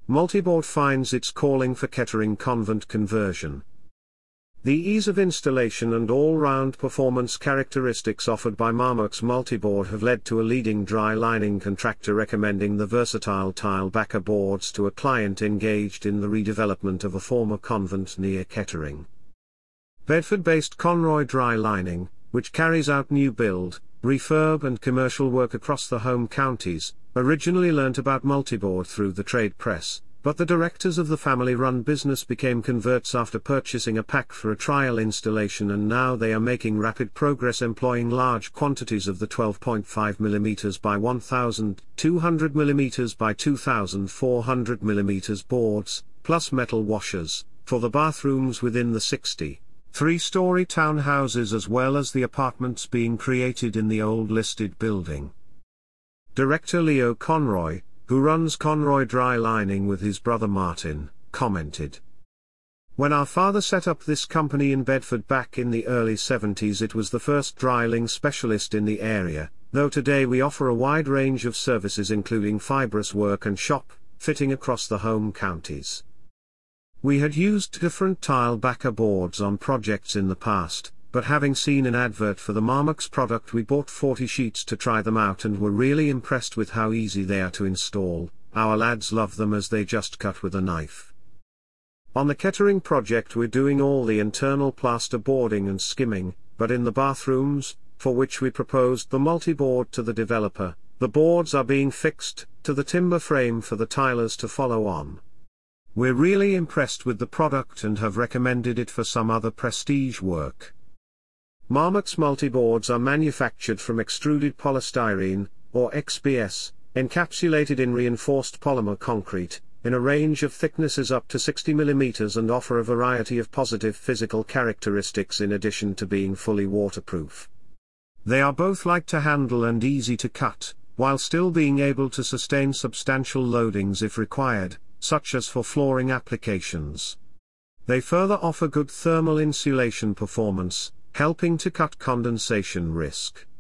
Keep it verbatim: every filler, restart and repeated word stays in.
Multiboard finds its calling for Kettering Convent conversion. The ease of installation and all-round performance characteristics offered by Marmaxx Multiboard have led to a leading dry lining contractor recommending the versatile tile backer boards to a client engaged in the redevelopment of a former convent near Kettering. Bedford-based Conroy Dry Lining, which carries out new build, refurb and commercial work across the home counties, originally learnt about Multiboard through the trade press, but the directors of the family-run business became converts after purchasing a pack for a trial installation, and now they are making rapid progress employing large quantities of the twelve point five millimeter by one thousand two hundred millimeter by two thousand four hundred millimeter boards, plus metal washers, for the bathrooms within the sixty, three-story townhouses as well as the apartments being created in the old listed building. Director Leo Conroy, who runs Conroy Dry Lining with his brother Martin, commented, "When our father set up this company in Bedford back in the early seventies, it was the first dryling specialist in the area, though today we offer a wide range of services including fibrous work and shop fitting across the home counties. We had used different tile backer boards on projects in the past, but having seen an advert for the Marmaxx product, we bought forty sheets to try them out and were really impressed with how easy they are to install. Our lads love them as they just cut with a knife. On the Kettering project we're doing all the internal plaster boarding and skimming, but in the bathrooms, for which we proposed the multi-board to the developer, the boards are being fixed to the timber frame for the tilers to follow on. We're really impressed with the product and have recommended it for some other prestige work." Marmaxx Multiboards are manufactured from extruded polystyrene, or X P S, encapsulated in reinforced polymer concrete, in a range of thicknesses up to sixty millimeters, and offer a variety of positive physical characteristics in addition to being fully waterproof. They are both light to handle and easy to cut, while still being able to sustain substantial loadings if required, such as for flooring applications. They further offer good thermal insulation performance, helping to cut condensation risk.